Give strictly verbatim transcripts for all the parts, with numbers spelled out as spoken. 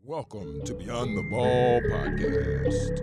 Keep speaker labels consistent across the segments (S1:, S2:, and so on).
S1: Welcome to Beyond the Ball podcast.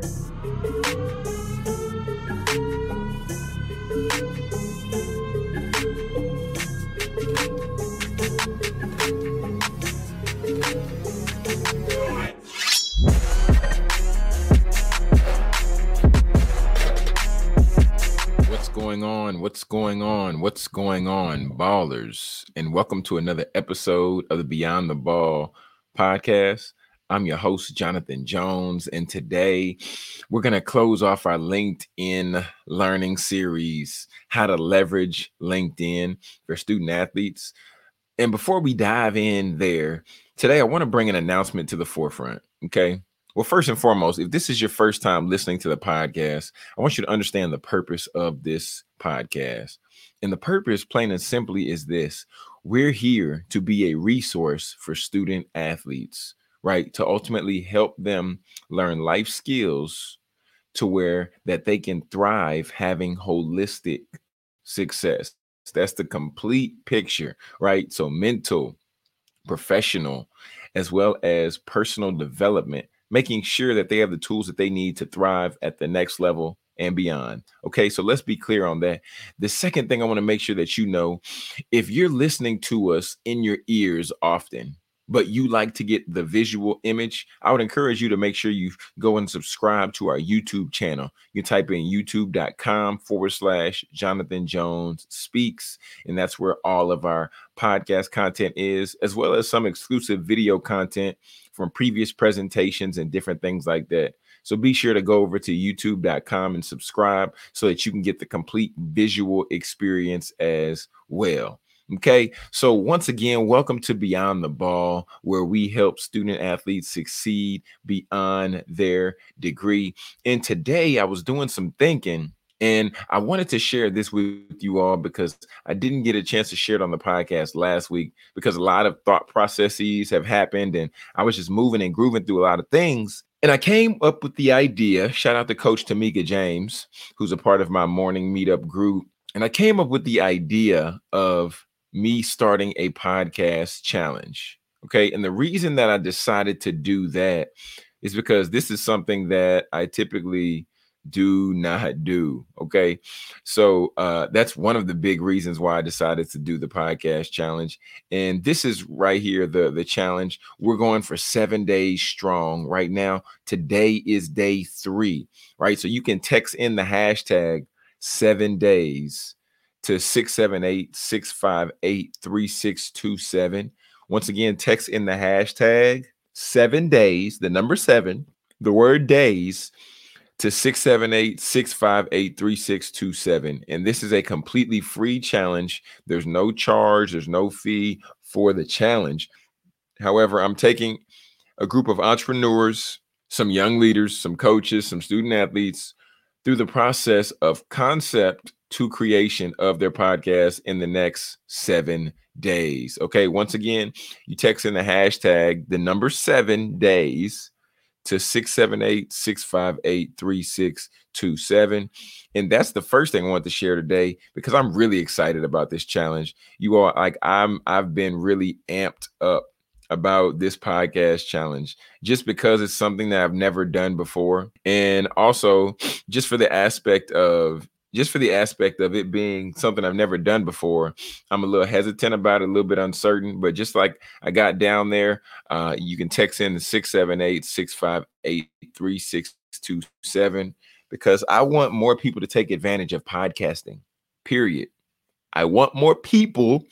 S1: What's going on? What's going on? What's going on, ballers? And welcome to another episode of the Beyond the Ball podcast. I'm your host, Jonathan Jones, and today we're going to close off our LinkedIn learning series, how to leverage LinkedIn for student athletes. And before we dive in there, today I want to bring an announcement to the forefront, okay? Well, first and foremost, if this is your first time listening to the podcast, I want you to understand the purpose of this podcast. And the purpose, plain and simply, is this. We're here to be a resource for student athletes, right? To ultimately help them learn life skills to where that they can thrive having holistic success. That's the complete picture, right? So mental, professional, as well as personal development, making sure that they have the tools that they need to thrive at the next level and beyond. Okay, so let's be clear on that. The second thing I want to make sure that you know, if you're listening to us in your ears often, but you like to get the visual image, I would encourage you to make sure you go and subscribe to our YouTube channel. You type in youtube.com forward slash Jonathan Jones Speaks, and that's where all of our podcast content is, as well as some exclusive video content from previous presentations and different things like that. So be sure to go over to youtube dot com and subscribe so that you can get the complete visual experience as well. Okay, so once again, welcome to Beyond the Ball, where we help student athletes succeed beyond their degree. And today I was doing some thinking, and I wanted to share this with you all because I didn't get a chance to share it on the podcast last week because a lot of thought processes have happened, and I was just moving and grooving through a lot of things. And I came up with the idea, shout out to Coach Tamika James, who's a part of my morning meetup group. And I came up with the idea of me starting a podcast challenge. Okay. And the reason that I decided to do that is because this is something that I typically do not do. Okay. So uh, that's one of the big reasons why I decided to do the podcast challenge. And this is right here, the, the challenge. We're going for seven days strong right now. Today is day three, right? So you can text in the hashtag seven days to six seven eight, six five eight, three six two seven. Once again, text in the hashtag seven days, the number seven, the word days, to six seven eight, six five eight, three six two seven. And this is a completely free challenge. There's no charge, there's no fee for the challenge. However, I'm taking a group of entrepreneurs, some young leaders, some coaches, some student athletes through the process of concept to creation of their podcast in the next seven days. Okay. Once again, you text in the hashtag, the number seven days to six seven eight, six five eight, three six two seven. And that's the first thing I want to share today because I'm really excited about this challenge. You all, like I'm, I've been really amped up about this podcast challenge just because it's something that I've never done before. And also just for the aspect of Just for the aspect of it being something I've never done before, I'm a little hesitant about it, a little bit uncertain. But just like I got down there, uh, you can text in the six seven eight, six five eight, three six two seven because I want more people to take advantage of podcasting, period. I want more people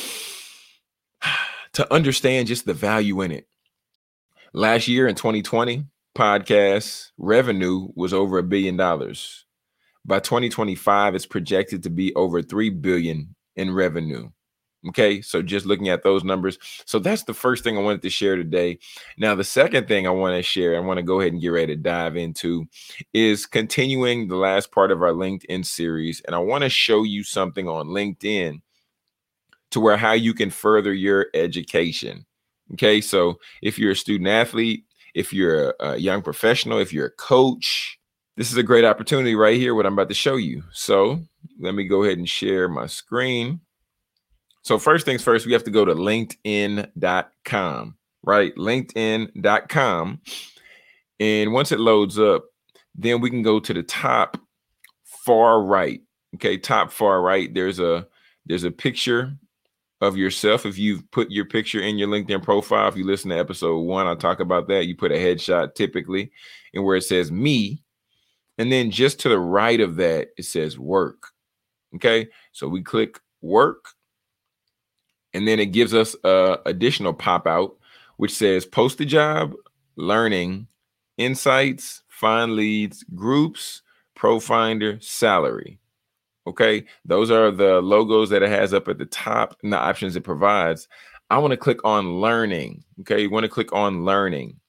S1: to understand just the value in it. Last year in twenty twenty, podcast revenue was over a billion dollars. By twenty twenty-five, it's projected to be over three billion dollars in revenue. Okay, so just looking at those numbers. So that's the first thing I wanted to share today. Now, the second thing I want to share, I want to go ahead and get ready to dive into is continuing the last part of our LinkedIn series. And I want to show you something on LinkedIn to where how you can further your education. Okay, so if you're a student athlete, if you're a, a young professional, if you're a coach, this is a great opportunity right here, what I'm about to show you. So let me go ahead and share my screen. So first things first, we have to go to linkedin dot com, right? LinkedIn dot com. And once it loads up, then we can go to the top far right. Okay, top far right. There's a there's a picture of yourself. If you've put your picture in your LinkedIn profile, if you listen to episode one, I'll talk about that. You put a headshot typically, and where it says me, and then just to the right of that, it says work. Okay, so we click work, and then it gives us a additional pop out, which says post a job, learning, insights, find leads, groups, pro finder, salary. Okay, those are the logos that it has up at the top and the options it provides. I want to click on learning. Okay, you want to click on learning.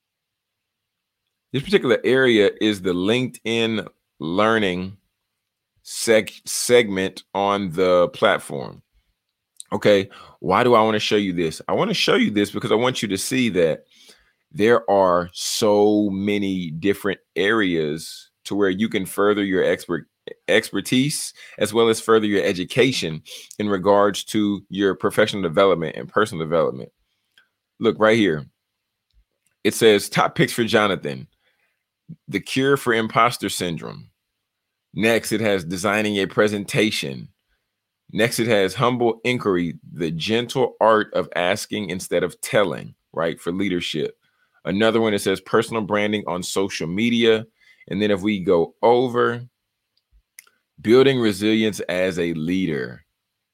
S1: This particular area is the LinkedIn learning seg- segment on the platform. Okay, why do I want to show you this? I want to show you this because I want you to see that there are so many different areas to where you can further your expert expertise as well as further your education in regards to your professional development and personal development. Look right here. It says top picks for Jonathan, the cure for imposter syndrome. Next, it has designing a presentation. Next, it has humble inquiry, the gentle art of asking instead of telling, right, for leadership. Another one, it says personal branding on social media. And then if we go over, building resilience as a leader,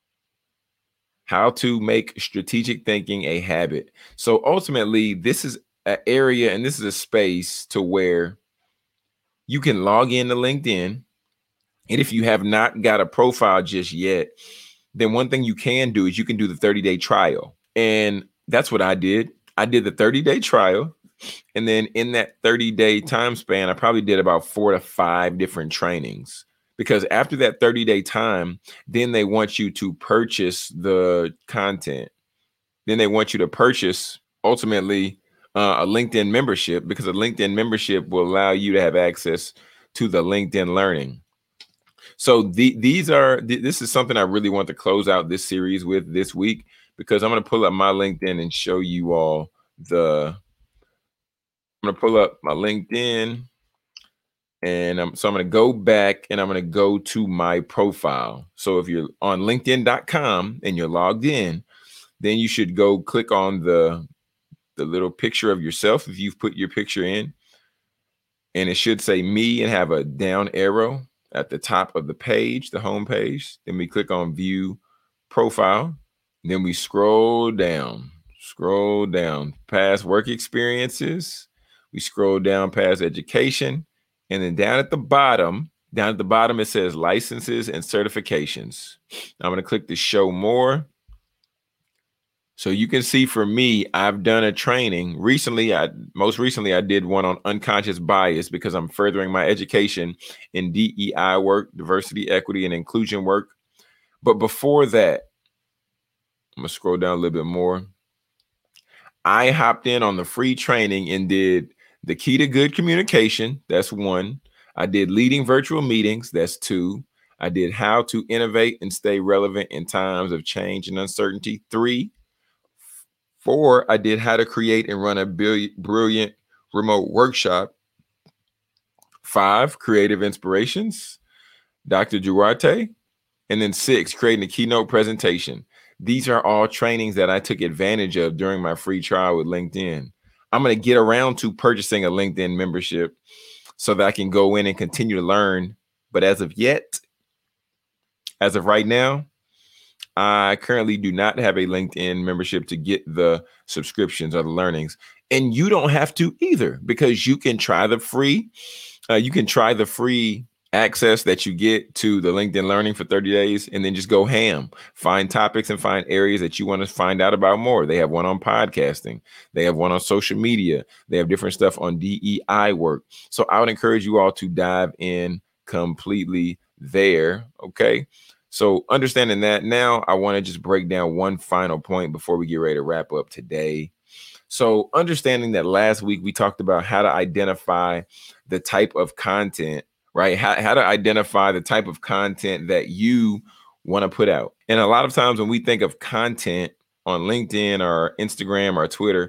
S1: how to make strategic thinking a habit. So ultimately, this is an area and this is a space to where you can log into LinkedIn. And if you have not got a profile just yet, then one thing you can do is you can do the thirty-day trial. And that's what I did. I did the thirty-day trial. And then in that thirty-day time span, I probably did about four to five different trainings. Because after that thirty-day time, then they want you to purchase the content. Then they want you to purchase, ultimately, uh, a LinkedIn membership, because a LinkedIn membership will allow you to have access to the LinkedIn learning. So the, these are, th- this is something I really want to close out this series with this week, because I'm going to pull up my LinkedIn and show you all the, I'm going to pull up my LinkedIn. And um, so I'm going to go back and I'm going to go to my profile. So if you're on LinkedIn dot com and you're logged in, then you should go click on the, the little picture of yourself if you've put your picture in. And it should say me and have a down arrow at the top of the page, the home page. Then we click on view profile. And then we scroll down, scroll down past work experiences. We scroll down past education. And then down at the bottom, down at the bottom, it says licenses and certifications. I'm going to click the show more. So you can see for me, I've done a training recently. I most recently I did one on unconscious bias because I'm furthering my education in D E I work, diversity, equity, and inclusion work. But before that, I'm gonna scroll down a little bit more. I hopped in on the free training and did the key to good communication. That's one. I did leading virtual meetings. That's two. I did how to innovate and stay relevant in times of change and uncertainty. Three. Four, I did how to create and run a brilliant remote workshop. Five, creative inspirations, Doctor Duarte. And then six, creating a keynote presentation. These are all trainings that I took advantage of during my free trial with LinkedIn. I'm going to get around to purchasing a LinkedIn membership so that I can go in and continue to learn. But as of yet, as of right now, I currently do not have a LinkedIn membership to get the subscriptions or the learnings. And you don't have to either, because you can try the free, uh, you can try the free access that you get to the LinkedIn learning for thirty days and then just go ham, find topics and find areas that you want to find out about more. They have one on podcasting. They have one on social media. They have different stuff on D E I work. So I would encourage you all to dive in completely there. Okay. So understanding that, now I want to just break down one final point before we get ready to wrap up today. So understanding that last week we talked about how to identify the type of content, right? How, how to identify the type of content that you want to put out. And a lot of times when we think of content on LinkedIn or Instagram or Twitter,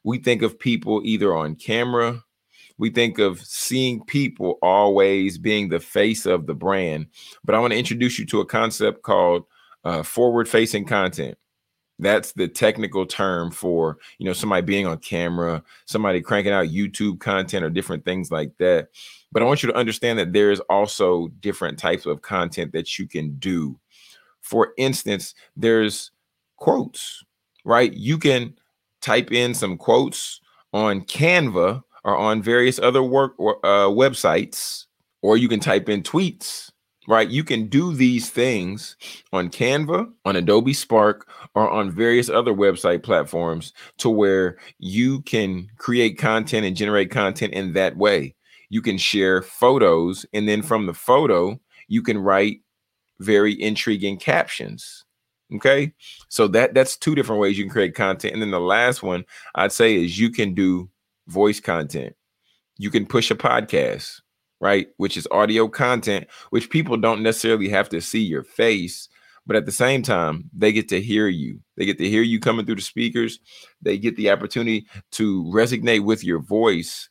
S1: We think of people either on camera. We think of seeing people always being the face of the brand. But I want to introduce you to a concept called uh, forward-facing content. That's the technical term for, you know, somebody being on camera, somebody cranking out YouTube content or different things like that. But I want you to understand that there is also different types of content that you can do. For instance, there's quotes, right? You can type in some quotes on Canva or on various other work or uh, websites, or you can type in tweets, right? You can do these things on Canva, on Adobe Spark, or on various other website platforms to where you can create content and generate content in that way. You can share photos, and then from the photo, you can write very intriguing captions. Okay, so that that's two different ways you can create content. And then the last one I'd say is you can do voice content. You can push a podcast, right? Which is audio content, which people don't necessarily have to see your face, but at the same time, they get to hear you. They get to hear you coming through the speakers. They get the opportunity to resonate with your voice.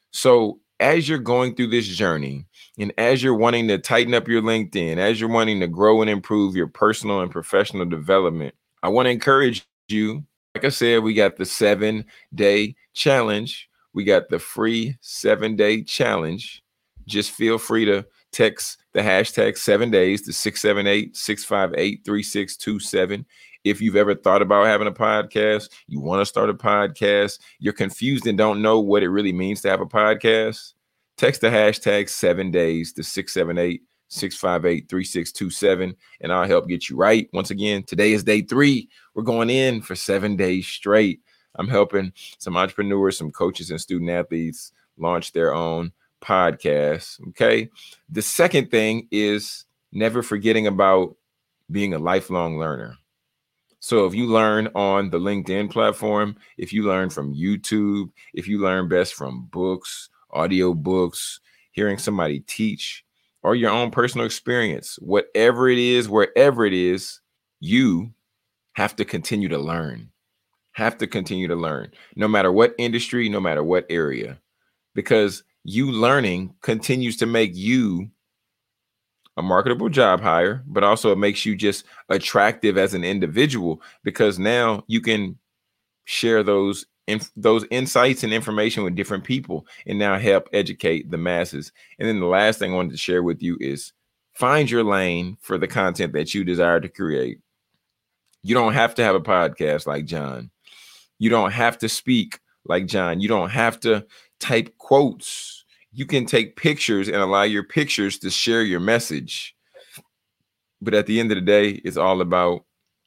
S1: So as you're going through this journey, and as you're wanting to tighten up your LinkedIn, as you're wanting to grow and improve your personal and professional development, I want to encourage you. Like I said, we got the seven day challenge. We got the free seven day challenge. Just feel free to text the hashtag seven days to six seven eight, six five eight, three six two seven. If you've ever thought about having a podcast, you want to start a podcast, you're confused and don't know what it really means to have a podcast, text the hashtag seven days to six seven eight, six five eight, three six two seven, and I'll help get you right. Once again, today is day three. We're going in for seven days straight. I'm helping some entrepreneurs, some coaches, and student athletes launch their own podcasts. Okay. The second thing is never forgetting about being a lifelong learner. So if you learn on the LinkedIn platform, if you learn from YouTube, if you learn best from books, audio books, hearing somebody teach, or your own personal experience, whatever it is, wherever it is, you have to continue to learn, have to continue to learn, no matter what industry, no matter what area, because you learning continues to make you a marketable job hire, but also it makes you just attractive as an individual, because now you can share those inf- those insights and information with different people and now help educate the masses. And then the last thing I wanted to share with you is find your lane for the content that you desire to create. You don't have to have a podcast like John. You don't have to speak like John. You don't have to type quotes. You can take pictures and allow your pictures to share your message. But at the end of the day, it's all about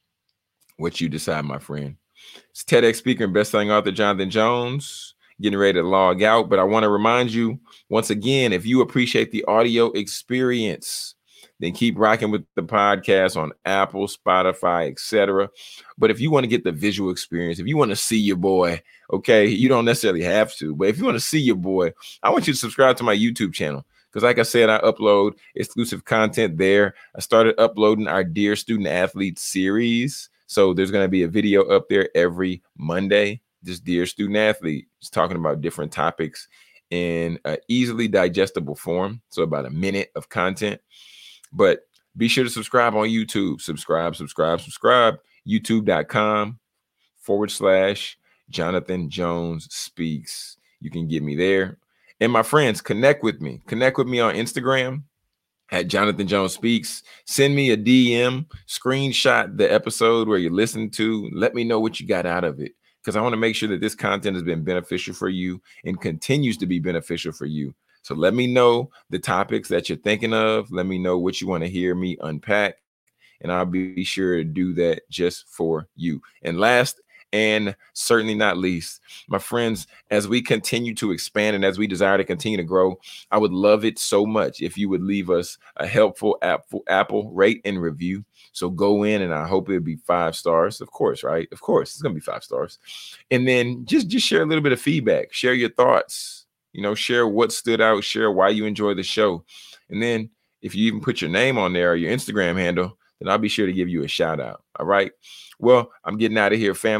S1: what you decide, my friend. It's TEDx speaker and best-selling author Jonathan Jones getting ready to log out. But I want to remind you once again, if you appreciate the audio experience, then keep rocking with the podcast on Apple, Spotify, et cetera. But if you want to get the visual experience, if you want to see your boy, okay, you don't necessarily have to, but if you want to see your boy, I want you to subscribe to my YouTube channel. Because like I said, I upload exclusive content there. I started uploading our Dear Student Athlete series. So there's going to be a video up there every Monday. This Dear Student Athlete is talking about different topics in an easily digestible form. So about a minute of content. But be sure to subscribe on YouTube. Subscribe, subscribe, subscribe. YouTube.com forward slash Jonathan Jones Speaks. You can get me there. And my friends, connect with me. Connect with me on Instagram at Jonathan Jones Speaks. Send me a D M, screenshot the episode where you're listening to. Let me know what you got out of it, because I want to make sure that this content has been beneficial for you and continues to be beneficial for you. So let me know the topics that you're thinking of. Let me know what you want to hear me unpack, and I'll be sure to do that just for you. And last and certainly not least, my friends, as we continue to expand and as we desire to continue to grow, I would love it so much if you would leave us a helpful Apple, Apple rate and review. So go in, and I hope it'll be five stars. Of course, right? Of course, it's going to be five stars. And then just, just share a little bit of feedback. Share your thoughts. You know, share what stood out, share why you enjoy the show. And then if you even put your name on there or your Instagram handle, then I'll be sure to give you a shout out. All right. Well, I'm getting out of here, family.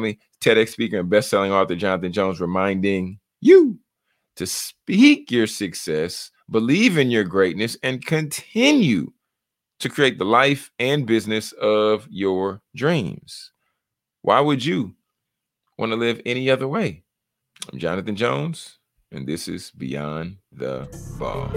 S1: TEDx speaker and best-selling author Jonathan Jones, reminding you to speak your success, believe in your greatness, and continue to create the life and business of your dreams. Why would you want to live any other way? I'm Jonathan Jones, and this is Beyond the Ball.